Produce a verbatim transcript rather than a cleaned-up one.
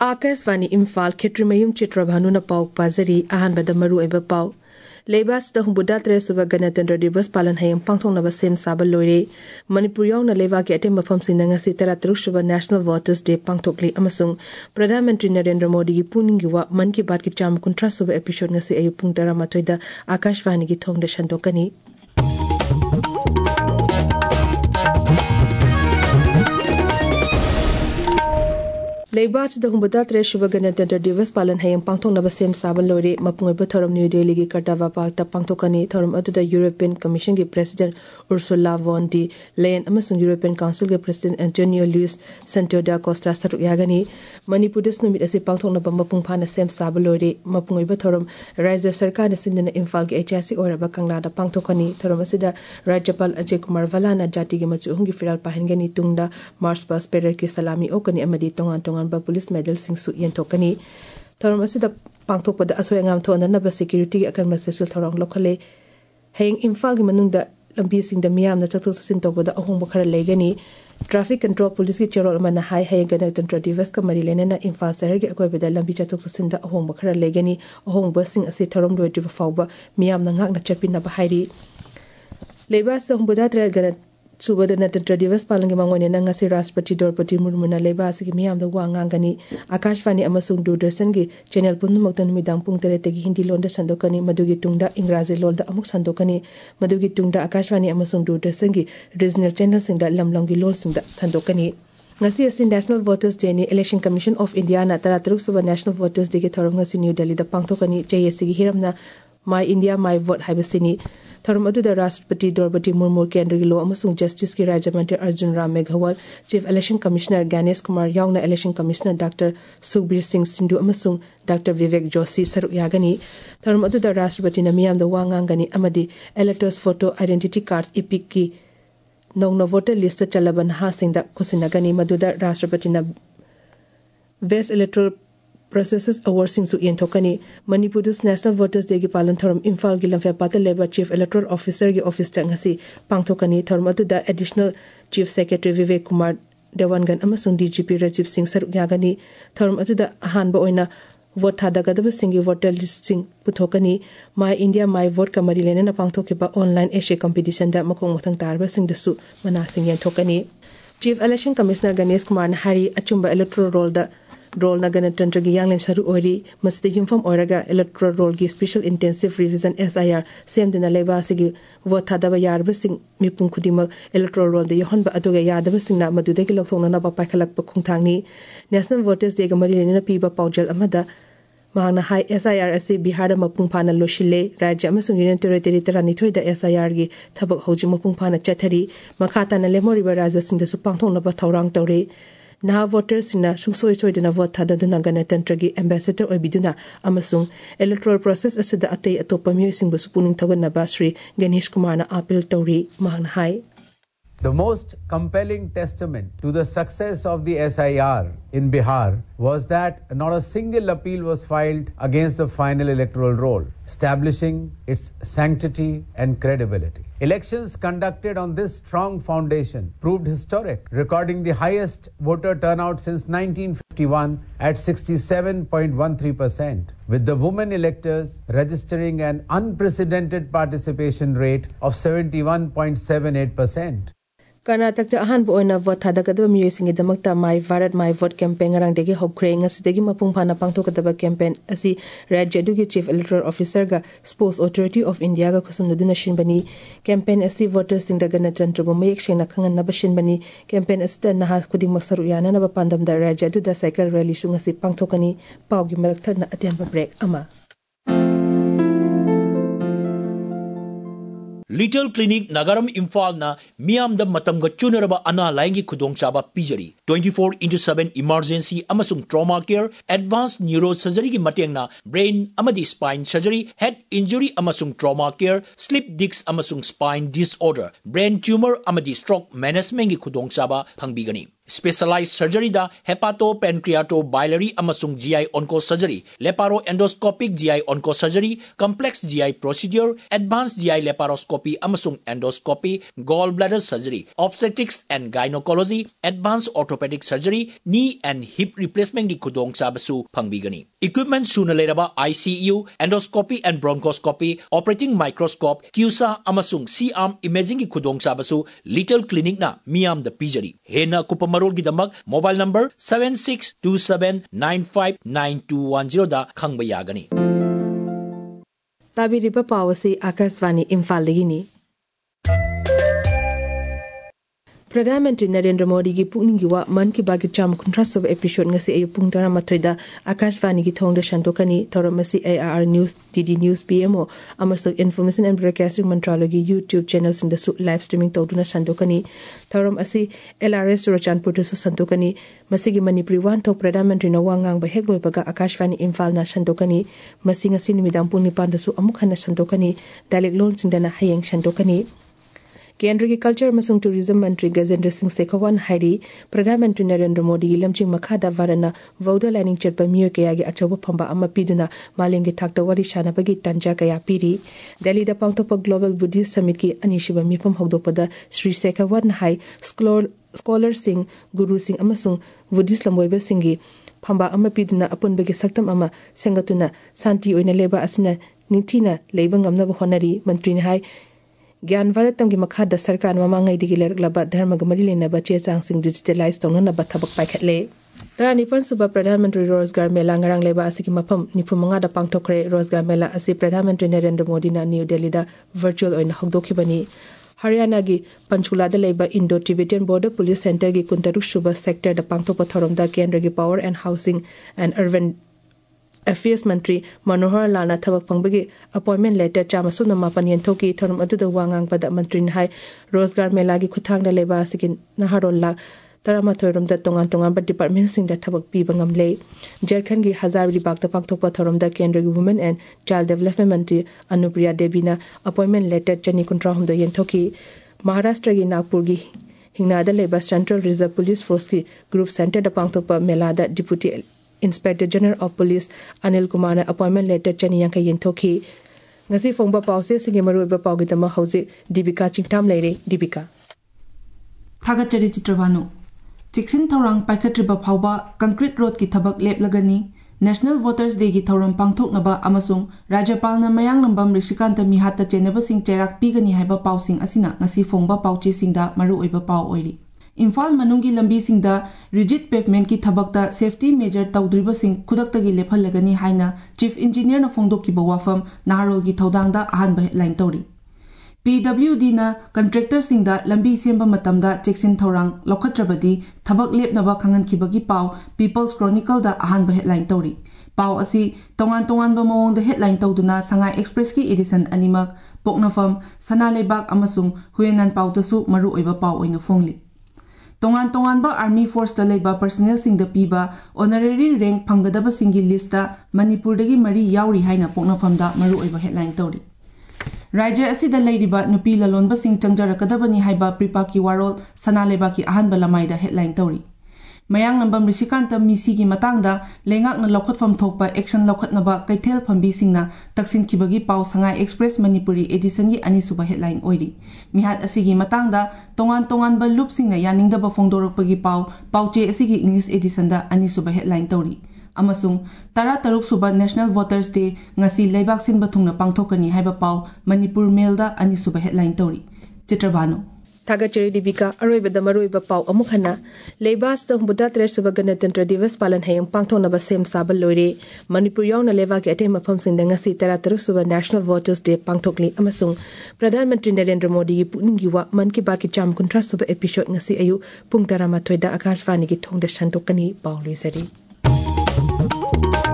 आकाशवाणी इम्फाल खेत्रिमयुम चित्रभानुना पाउ पाजरी अहानबदा मरु एबा पाउ लेबासदा हुंबुदा त्रे सुबा गणतंत्र दिवस पालन hayam pangthoknaba sem saba loire manipur yauna leba ke atem mafam sing ngasi thirty-three suba national voters day pangthokli amasung pradhan mantri narendra modi gi puning gi wa man ki baat ki cham kuntra suba episode ngasi ayu pung thirty-one da akashvani gi thongda shandokani लेबास दहुंबदा त्रे शुभ गणतंत्र दिवस पालन hayam pangthoknaba sem saba lore mapungoiba thorom new delhi gi kartava park ta pangthokani thorom aduda european commission gi president ursula von der leyen amasung european council gi president antonio luis santos da costa saru yagani manipur des numit ase pangthoknaba mapung phana sem saba lore mapungoiba thorom rajya sarkar na sindana imphal gi hsi oraba kangla da pangthokani thorom asida rajyapal ajay kumar valana jati gi machu hungi firal pahingani tungda mars pas perer ki salami okani amadi tongan tongan ba police medal sing su yen tokani thorom asida pangthok pada asoi ngam thona na ba security akan masesel thorong lokale heng imphal gi manungda lambi sing da miyam na chathok sin tokbada ahong bukhara legani traffic control police ki cherol mana hai hai ganatantra divas ka mari lenena imphal shahar gi akoi bada lambi chathok sin da ahong bukhara legani ahong ba sing ase thorom do diva fawba miyam na ngak na chapin na ba hairi lebas da humbuda tra ganat Subada Natantra Divas Palangi Mangone Nangasi Rastrapati Draupadi Murmu na leba asigi miyam da wa ngangani Akashvani amasung Doordarshan gi channel pundumak numidang pung taretagi Hindi londa sandokani madugi tungda Ingrazi lolda amuk sandokani madugi tungda Akashvani amasung Doordarshan gi regional channel singda lamlongi lol singda sandokani ngasi asi National Voters Day ni Election Commission of India na thirty-three suba National Voters Day ge thorom ngasi New Delhi da pangthokani chayesi gi hiramna My India My Vote haibasini thorom aduda Rastrapati Draupadi Murmu kendra gi law amasung justice ki Rajya Mantri Arjun Ram Meghawal Chief Election Commissioner Ganesh Kumar yauna Election Commissioner Doctor Sukhbir Singh Sindhu amasung Doctor Vivek Joshi saruk yagani thorom aduda Rastrapati na miyam da wangangani amadi electors photo identity cards epic ki nongna voter list chalaban ha singda kusinagani maduda Rastrapati na West Electoral Processes Awarsing su yen thokani Manipur's National Voters Day gi palan thorom Imphal gi lamfe patal leba Chief Electoral Officer gi office ta ngasi pangthokani thorom adu Additional Chief Secretary Vivek Kumar Dewangan amasung D G P Rajiv Singh saruk yagani thorom adu ahan ba oina vote thadagadaba singi voter listing puthokani My India My Vote kamari lena na pangthokiba online essay competition da makong mothang tarba sing dasu mana sing yen thokani Chief Election Commissioner Ganesh Kumar na hari achumba electoral roll da role na ganatantra gi yanglen saru ori masde yumfam oraga electoral roll gi special intensive revision S I R sem dina leba sigi vote thadaba yarba sing mipung khudima electoral roll de yohon ba aduga yadaba sing na madude gi lokthongna na ba paikhalak pa khungthangni National Voters Day ga mari lena pi ba paujal amada mahna hai S I R ase Bihar da mapung phana loshile rajya amasung union territory thirty-two da S I R gi thabak hoji mapung phana chathari makhata na lemori ba raja sing da su pangthongna ba thaurang tawre Naha voters na sungsoi soi dina vote thadaduna ganatantra gi ambassador oibiduna amasung electoral process asida atei atopa myo sing bu supuning thogan na basri Ganesh Kumar na appeal tawri mahna hai The most compelling testament to the success of the S I R in Bihar was that not a single appeal was filed against the final electoral roll, establishing its sanctity and credibility. Elections conducted on this strong foundation proved historic, recording the highest voter turnout since nineteen fifty-one at sixty-seven point one three percent, with the women electors registering an unprecedented participation rate of seventy-one point seven eight percent. Karnataka ta ahan bo oina vote thadagadaba miyoi singi damakta My Bharat My Vote campaign ngarang degi hopkhre ngasidegi mapung phana pangthokadaba campaign asi rajya dugi Chief Electoral Officer ga Sports Authority of India ga khusum nuduna shinbani campaign asi voters sing da ganatantra bo mayek shena khangan na bashinbani campaign asita naha khuding maksaru yana na ba pandam da rajya du da cycle rally shung asi pangthokani pawgi marak thana atemba break ama Little Clinic Nagaram Imphal na miyam da matam ga chunaraba ana laingi khudong chaba pijari twenty-four into seven emergency amasung trauma care advanced neurosurgery gi mateng na brain amadi spine surgery head injury amasung trauma care slip disc amasung spine disorder brain tumor amadi stroke management gi khudong chaba phangbigani Specialized surgery da hepato pancreato biliary amasung G I onco surgery, leparo endoscopic G I onco surgery, complex G I procedure, advanced G I laparoscopy amasung endoscopy, gallbladder surgery, obstetrics and gynecology, advanced orthopedic surgery, knee and hip replacement gi kudong sabasu pangbigani. Equipment suna leraba I C U, endoscopy and bronchoscopy, operating microscope, CUSA amasung C-arm imaging gi kudong sabasu Little Clinic na miyam da pijari. Hena kupamarol gi damag mobile number seven six two seven nine five nine two one zero da khangba yagani. Tabi riba pawasi Akashvani Imphal legini. Pradhanmantri Narendra Modi gi pukning gi wa man ki bagi cham contrast of episode ngasi ayu pung tara mathoida Akashvani gi thongda shantokani thoramasi A R R News D D News P M O amasuk Information and Broadcasting Mantralaya gi YouTube channel sing da su live streaming tawduna shantokani thoram asi L R S Rochanpur da su shantokani masigi Manipuri wan thok Pradhanmantri na wangang ba hekloi baga Akashvani Imphal na shantokani masi ngasi nimidang pung nipan da su amuk hana shantokani dialect lon sing da na hayeng shantokani. Kendra ki Culture amasung Tourism Mantri Gajendra Singh Sekhawan hairi Pradhanmantri Narendra Modi gi lamching makhada varana voda lining chatpa miyo kaya gi achawa phamba ama piduna malengi thakta wari shanabagi tanja kaya piri Delhi da pangtokpa Global Buddhist Summit ki anishiba mifam hogdokpada Sri Sekhawan hai scholar sing guru sing amasung Buddhist lamoiba singi phamba ama piduna apunbagi saktam ama sengatuna santi oina leba asina ninthina leiba ngamnaba honari mantri ni hai Gyan Varatam ki makhada sarkar mamangai digi lerklaba dharma gamari lenaba che changsing digitalize tongna ba thabak paikhatle tara nipan suba Pradhanmantri Rozgar Mela ngarang leba asiki mapam nipumanga da pangthokre Rozgar Mela asi Pradhanmantri Narendra Modi na New Delhi da virtual oina hogdokhibani Haryana gi Panchkula da leba Indo-Tibetan Border Police Center gi kuntaruk suba sector da pangthokpa thorom da Kendra gi Power and Housing and Urban Affairs Mantri Manohar Lal na thabak pangbagi appointment letter chamasu na mapan yenthoki thorum adu da wangang pada mantri hai Rozgar Mela gi khuthang da leba sikin naharol la tarama thorum da tongan tongan ba department sing da thabak pi bangam le Jharkhand gi Hazaribagh bag da pangthokpa thorum da Kendra gi Women and Child Development Mantri Anupriya Devi na appointment letter chani kuntra hum da yenthoki Maharashtra gi Nagpur gi hingna da leba Central Reserve Police Force ki group center da pangthokpa mela da deputy Inspector General of Police Anil Kumar na appointment letter chani yang kayen thoki ngasi phongba pause singe maru ba pawgi tama hausi Dibika Chingtam leire Dibika Thagachari Chitrabanu Chiksin Thorang Paikhatriba Phauba Concrete Road ki thabak leplagani National Voters Day ki thoram pangthoknaba amasung Rajyapal na mayang nambam Rishikanta Mihata chenaba sing cherak pigani haiba pausing asina ngasi phongba pauche singda maru oiba paw oiri Imphal manungi lambi singda rigid pavement ki thabakta safety measure tawdriba sing khudakta gi lephalagani haina Chief Engineer na phongdokkiba wafam Naharol gi thodangda ahanba headline tawri P W D na contractor singda lambi semba matamda cheksin thorang lokhatrabadi thabak lepnaba khangankibagi paw People's Chronicle da ahanba headline tawri paw asi tongan tongan ba mawong da headline tawduna Sangai Express ki edition animak poknafam Sanalebak amasung Huyenan pawtasu maru oiba paw oina phongli Tongan tongan ba Army Force da leba personnel sing da piba honorary rank phangadaba singi list da Manipur dagi mari yauri haina poknafamda maru oiba headline tawri Rajya asi da leiriba nupi lalonba sing changjarakadabani haiba pripa ki warol Sanaleba ki ahanba lamai da headline tawri Mayang nambam Rishikanta misi ki matangda lengak na lokhatfam thokpa action lokhatnaba kaithel phambi singna taksin kibagi paw Sangai Express Manipuri edition gi ani suba headline oiri mihat asigi matangda tongan tongan ba loop singna yaningda ba phongdorokpagi paw pauche asigi English edition da ani suba headline tawri amasung tara taruk suba National Voters Day ngasi leibak sin bathungna pangthokani haiba paw Manipur Mail da ani suba headline tawri Chitrabano Thagachari Dibika Aroiba da Maroiba Pau Amukhana Leibas the Humbuda Tresuba Ganatantra Divas Palan Hayang Pangtona Basem Sabal Lore Manipur Yong Leva ki Atema Pam Sindangasi Taratarusuba National Voters Day Pangtokli Amasung Pradhanmantri Narendra Modi Puningiwa Man ki Bar ki Cham Contrast suba episode ngasi ayu Pungtarama Toida Akashvani ki Thongda Shantokani Pau Luisari